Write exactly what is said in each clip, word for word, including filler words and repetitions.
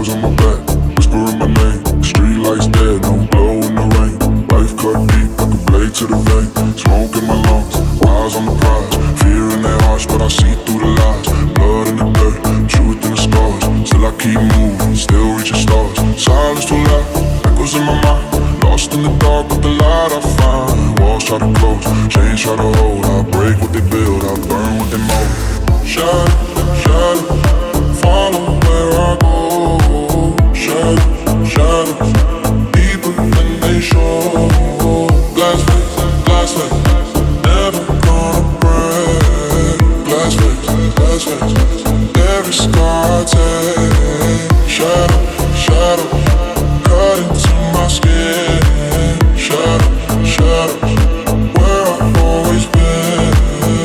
Shadows on my back, whispering my name. Street lights dead, no glow in the rain. Life cut deep like a blade to the vein. Smoke in my lungs, eyes on the prize. Fear in their hearts, but I see through the lies. Blood in the dirt, truth in the scars. Still I keep moving, still reaching stars. Silence too loud, echoes in my mind. Lost in the dark, but the light I find. Walls try to close, chains try to hold. I break what they build, I burn what they mold. Shadow, shadow, follow where I go. Shadow, shadow, deeper than they show. Glass face, glass face, never gonna break. Glass face, glass face, every scar I take. Shadow, shadow, cut into my skin. Shadow, shadow, where I've always been.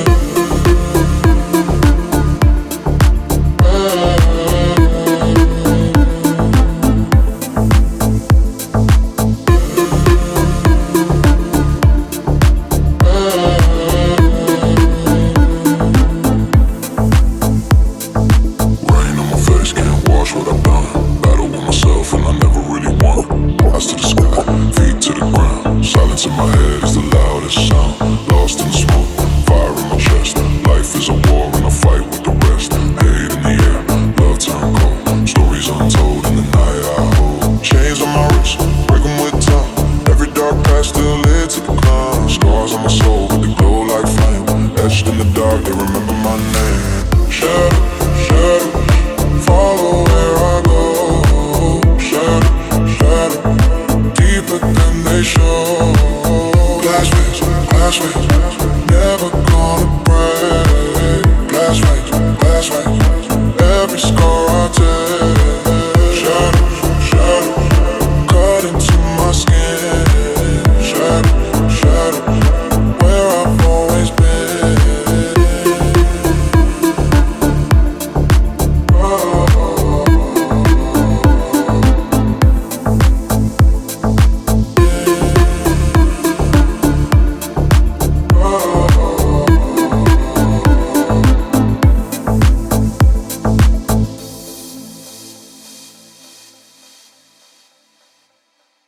Rain on my face, can't wash what I've done. Battle with myself and I never really won. Eyes to the sky, feet to the ground. Silence in my head is the loudest sound. Lost in the smoke, fire in my chest. Life is a war and I fight with the rest. Hate in the air, love turn cold. Stories untold in the night I hold. Chains on my wrist, break them with time. Every dark path still lit to the climb. Scars on my soul, but they glow like flame. Etched in the dark, they remember my name. Shadow, shadow, follow where I go. Shadow, shadow, deeper than they show. Glass face, glass face,